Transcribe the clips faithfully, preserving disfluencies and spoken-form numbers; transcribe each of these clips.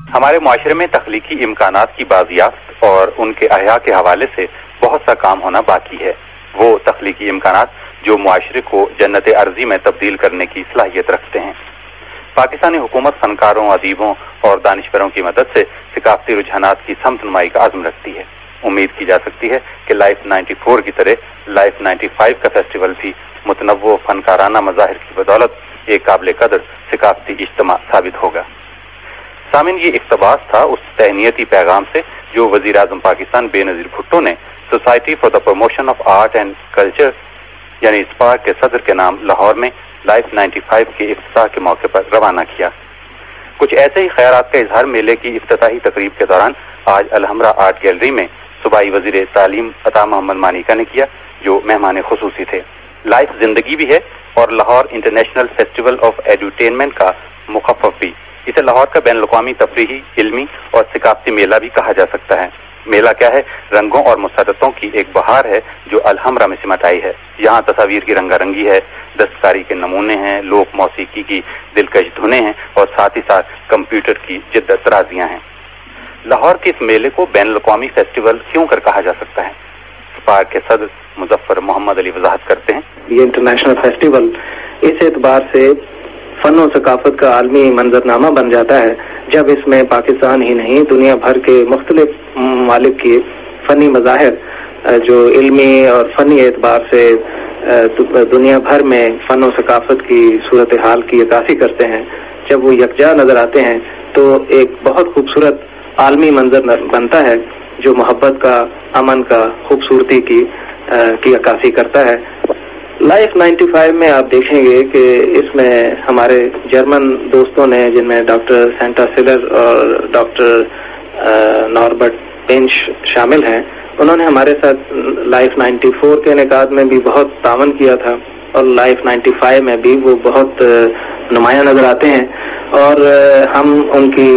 ہمارے معاشرے میں تخلیقی امکانات کی بازیافت اور ان کے احیاء کے حوالے سے بہت سا کام ہونا باقی ہے. وہ تخلیقی امکانات جو معاشرے کو جنت ارضی میں تبدیل کرنے کی صلاحیت رکھتے ہیں. پاکستانی حکومت فنکاروں، ادیبوں اور دانشوروں کی مدد سے ثقافتی رجحانات کی سمت نمائی کا عزم رکھتی ہے. امید کی جا سکتی ہے کہ لائف نائنٹی فور کی طرح لائف نائنٹی فائیو کا فیسٹیول بھی متنوع فنکارانہ مظاہر کی بدولت ایک قابل قدر ثقافتی اجتماع ثابت ہوگا. سامعین، یہ اقتباس تھا اس تہنیتی پیغام سے جو وزیر اعظم پاکستان بے نظیر بھٹو نے society for the promotion of art and culture یعنی اسپارک کے صدر کے نام لاہور میں لائف نائنٹی فائیو کے افتتاح کے موقع پر روانہ کیا. کچھ ایسے ہی خیرات کا اظہار میلے کی افتتاحی تقریب کے دوران آج الحمرہ آرٹ گیلری میں صوبائی وزیر تعلیم عطا محمد مانیکا نے کیا، جو مہمان خصوصی تھے. لائف زندگی بھی ہے اور Lahore international festival of edutainment کا مخفف بھی. اسے لاہور کا بین الاقوامی تفریحی، علمی اور ثقافتی میلہ بھی کہا جا سکتا ہے. میلہ کیا ہے؟ رنگوں اور مسرتوں کی ایک بہار ہے جو الحمرہ میں سمٹ آئی ہے. یہاں تصاویر کی رنگا رنگی ہے، دستکاری کے نمونے ہیں، لوک موسیقی کی دلکش دھنیں ہیں اور ساتھ ہی ساتھ کمپیوٹر کی جدت رازیاں ہیں. لاہور کے اس میلے کو بین الاقوامی فیسٹیول کیوں کر کہا جا سکتا ہے؟ اسپارک کے صدر مظفر محمد علی وضاحت کرتے ہیں. یہ انٹرنیشنل فیسٹیول اس اعتبار سے فن و ثقافت کا عالمی منظرنامہ بن جاتا ہے جب اس میں پاکستان ہی نہیں دنیا بھر کے مختلف ممالک کی فنی مظاہر جو علمی اور فنی اعتبار سے دنیا بھر میں فن و ثقافت کی صورتحال کی عکاسی کرتے ہیں، جب وہ یکجا نظر آتے ہیں تو ایک بہت خوبصورت عالمی منظر بنتا ہے جو محبت کا، امن کا، خوبصورتی کی کی عکاسی کرتا ہے. لائف نائنٹی فائیو میں آپ دیکھیں گے کہ اس میں ہمارے جرمن دوستوں نے، جن میں ڈاکٹر سینٹا سلر اور ڈاکٹر ناربرٹ پینچ شامل ہیں، انہوں نے ہمارے ساتھ لائف نائنٹی فور کے انعقاد میں بھی بہت تعاون کیا تھا اور لائف نائنٹی فائیو میں بھی وہ بہت نمایاں نظر آتے ہیں. اور ہم ان کی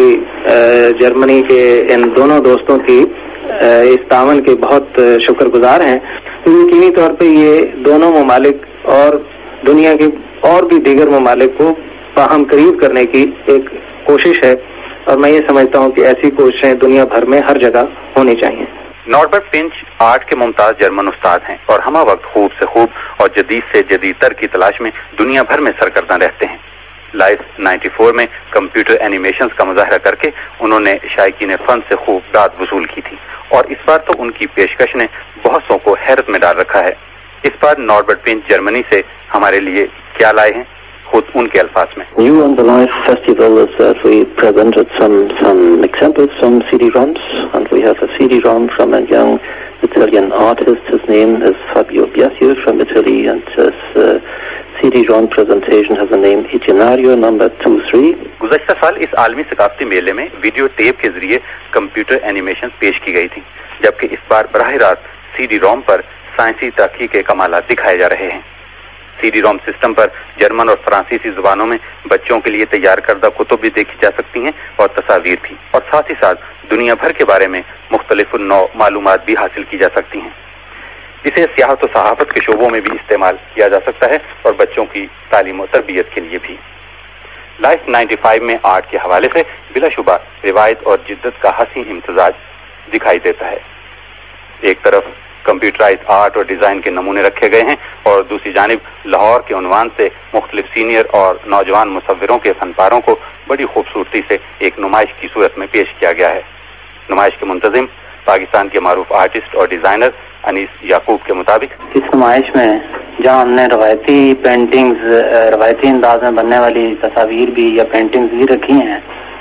جرمنی کے ان دونوں دوستوں کی اس تعاون کے بہت شکر گزار ہیں. یقینی طور پہ یہ دونوں ممالک اور دنیا کے اور بھی دیگر ممالک کو باہم قریب کرنے کی ایک کوشش ہے اور میں یہ سمجھتا ہوں کہ ایسی کوششیں دنیا بھر میں ہر جگہ ہونی چاہیے. ناربرٹ پنچ آرٹ کے ممتاز جرمن استاد ہیں اور ہمہ وقت خوب سے خوب اور جدید سے جدید تر کی تلاش میں دنیا بھر میں سرگرداں رہتے ہیں. لائف نائنٹی فور میں کمپیوٹر اینیمیشنز کا مظاہرہ کر کے انہوں نے شائقین فن سے خوب داد وصول کی تھی اور اس بار تو ان کی پیشکش نے بہت سو کو حیرت میں ڈال رکھا ہے. اس بار ناربرٹ پنچ جرمنی سے ہمارے لیے کیا لائے ہیں، خود ان کے الفاظ میں. New on the Life Festival is that we presented some some examples, some C D ROMs, and we have a C D ROM from a young Italian artist. His name is Fabio Biasio from Italy, and his uh, C D ROM presentation has the name Itinerario number two three. گزشتہ سال اس عالمی ثقافتی میلے میں video tape کے ذریعے computer animation پیش کی گئی تھی، جبکہ اس بار براہ راست سی ڈی روم پر سائنسی تحقیق کے کمالات دکھائے جا رہے ہیں. سی ڈی روم سسٹم پر جرمن اور فرانسیسی زبانوں میں بچوں کے لیے تیار کردہ کتب بھی دیکھی جا سکتی ہیں اور تصاویر بھی، اور ساتھ ہی ساتھ دنیا بھر کے بارے میں مختلف نوع معلومات بھی حاصل کی جا سکتی ہیں. اسے سیاحت و صحافت کے شعبوں میں بھی استعمال کیا جا سکتا ہے اور بچوں کی تعلیم و تربیت کے لیے بھی. لائف نائنٹی فائیو میں آرٹ کے حوالے سے بلا شبہ روایت اور جدت کا حسین امتزاج دکھائی دیتا ہے. ایک طرف کمپیوٹرائز آرٹ اور ڈیزائن کے نمونے رکھے گئے ہیں اور دوسری جانب لاہور کے عنوان سے مختلف سینئر اور نوجوان مصوروں کے فن پاروں کو بڑی خوبصورتی سے ایک نمائش کی صورت میں پیش کیا گیا ہے. نمائش کے منتظم پاکستان کے معروف آرٹسٹ اور ڈیزائنر انیس یعقوب کے مطابق اس نمائش میں جہاں ہم نے روایتی پینٹنگز، روایتی انداز میں بننے والی تصاویر بھی یا پینٹنگز بھی رکھی ہیں،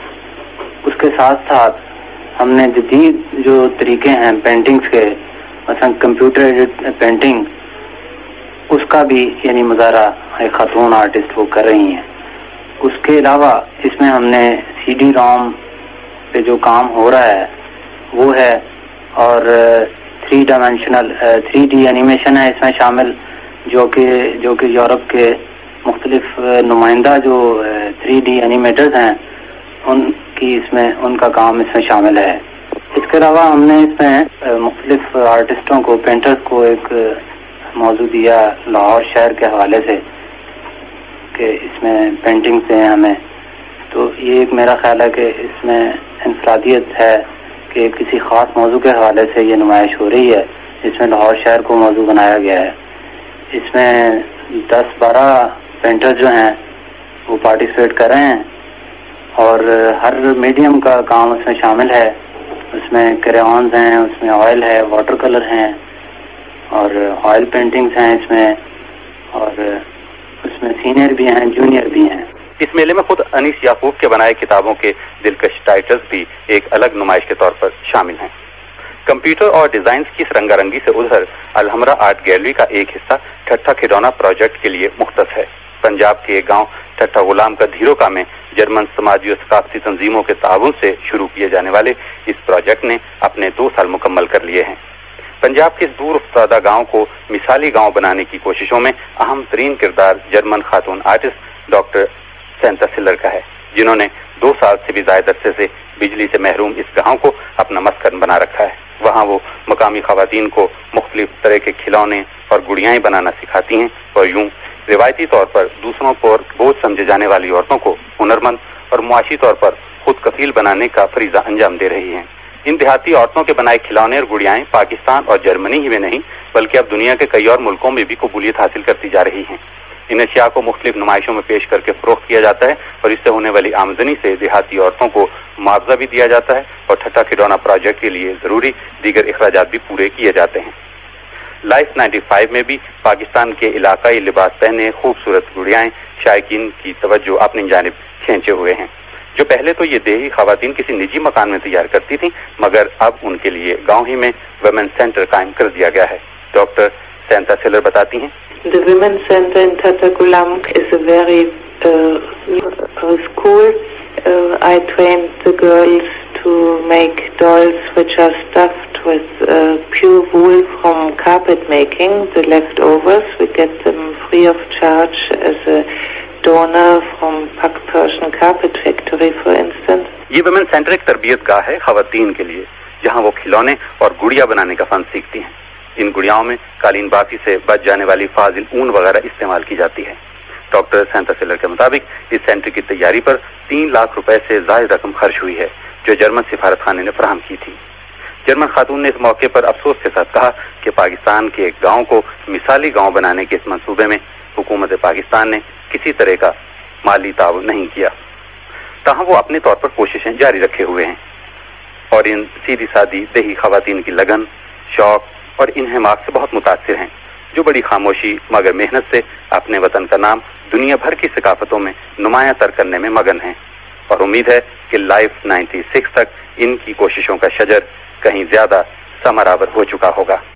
اس کے ساتھ ساتھ ہم نے جدید جو طریقے ہیں پینٹنگز کے، مثلا کمپیوٹر ایڈٹ پینٹنگ، اس کا بھی یعنی مظاہرہ ایک خاتون آرٹسٹ وہ کر رہی ہیں. اس کے علاوہ اس میں ہم نے سی ڈی روم پہ جو کام ہو رہا ہے وہ ہے، اور three dimensional three D animation ہے اس میں شامل، جو کہ جو کہ یورپ کے مختلف نمائندہ جو تھری ڈی اینیمیٹرز ہیں ان کی اس میں ان کا کام اس میں شامل ہے. اس کے علاوہ ہم نے اس میں مختلف آرٹسٹوں کو، پینٹرز کو ایک موضوع دیا لاہور شہر کے حوالے سے کہ اس میں پینٹنگ سے ہمیں تو یہ ایک میرا خیال ہے کہ اس میں انفرادیت ہے کہ کسی خاص موضوع کے حوالے سے یہ نمائش ہو رہی ہے جس میں لاہور شہر کو موضوع بنایا گیا ہے. اس میں دس بارہ پینٹر جو ہیں وہ پارٹیسپیٹ کر رہے ہیں اور ہر میڈیم کا کام اس میں شامل ہے. اس میں کریونز ہیں, اس میں آئل ہے, واٹر کلر ہیں اور آئل پینٹنگز ہیں اس میں, اور اس میں سینئر بھی ہیں, جونیئر بھی ہیں. اس میلے میں خود انیس یعقوب کے بنائے کتابوں کے دلکش ٹائٹلز بھی ایک الگ نمائش کے طور پر شامل ہیں. کمپیوٹر اور ڈیزائنز کی اس رنگا رنگی سے ادھر الحمرا آرٹ گیلری کا ایک حصہ ٹھٹھا کھڈونا پروجیکٹ کے لیے مختص ہے. پنجاب کے ایک گاؤں ٹھٹھا غلام کا دھیروکا میں جرمن سماجی و ثقافتی تنظیموں کے تعاون سے شروع کیے جانے والے اس پروجیکٹ نے اپنے دو سال مکمل کر لیے ہیں. پنجاب کے اس دور افتادہ گاؤں کو مثالی گاؤں بنانے کی کوششوں میں اہم ترین کردار جرمن خاتون آرٹسٹ ڈاکٹر سینتا سلر کا ہے, جنہوں نے دو سال سے بھی زائد عرصے سے بجلی سے محروم اس گاؤں کو اپنا مسکن بنا رکھا ہے. وہاں وہ مقامی خواتین کو مختلف طرح کے کھلونے اور گڑیاں بنانا سکھاتی ہیں اور یوں روایتی طور پر دوسروں پر بوجھ سمجھے جانے والی عورتوں کو ہنرمند اور معاشی طور پر خود کفیل بنانے کا فریضہ انجام دے رہی ہیں. ان دیہاتی عورتوں کے بنائے کھلونے اور گڑیاں پاکستان اور جرمنی ہی میں نہیں بلکہ اب دنیا کے کئی اور ملکوں میں بھی قبولیت حاصل کرتی جا رہی ہیں. ان اشیاء کو مختلف نمائشوں میں پیش کر کے فروخت کیا جاتا ہے اور اس سے ہونے والی آمدنی سے دیہاتی عورتوں کو معاوضہ بھی دیا جاتا ہے اور ٹھٹھا کھڈونا پروجیکٹ کے لیے ضروری دیگر اخراجات بھی پورے کیے جاتے ہیں. لائف نائنٹی فائیو میں بھی پاکستان کے علاقائی لباس پہنے خوبصورت گڑیاں شائقین کی توجہ اپنی جانب کھینچے ہوئے ہیں. جو پہلے تو یہ دیہی خواتین کسی نجی مکان میں تیار کرتی تھیں, مگر اب ان کے لیے گاؤں ہی میں ویمن سینٹر قائم کر دیا گیا ہے. ڈاکٹر سینتا سلر بتاتی ہیں, The Women's Center in Tattakulam is a very uh, school. Uh, I trained the girls to make dolls which are stuffed with uh, pure wool from carpet making. The leftovers, we get them free of charge as a donor from Pak Persian Carpet Factory, for instance. یہ women centre ایک تربیت گاہ ہے خواتین کے لیے, جہاں وہ کھلونے اور گڑیا بنانے کا فن سیکھتی ہیں. ان گڑیاؤں میں قالین باسی سے بچ جانے والی فاضل اون وغیرہ استعمال کی جاتی ہے. ڈاکٹر سینتا سلر کے مطابق اس سینٹر کی تیاری پر تین لاکھ روپے سے زائد رقم خرچ ہوئی ہے, جو جرمن سفارت خانے نے فراہم کی تھی. جرمن خاتون نے اس موقع پر افسوس کے ساتھ کہا کہ پاکستان کے ایک گاؤں کو مثالی گاؤں بنانے کے اس منصوبے میں حکومت پاکستان نے کسی طرح کا مالی تعاون نہیں کیا. تاہم وہ اپنے طور پر کوششیں جاری رکھے ہوئے ہیں اور ان سیدھی سادی دیہی خواتین کی لگن, شوق اور انہماک سے بہت متاثر ہیں, جو بڑی خاموشی مگر محنت سے اپنے وطن کا نام دنیا بھر کی ثقافتوں میں نمایاں تر کرنے میں مگن ہیں. اور امید ہے کہ لائف نائنٹی سکس تک ان کی کوششوں کا شجر کہیں زیادہ ثمرآور ہو چکا ہوگا.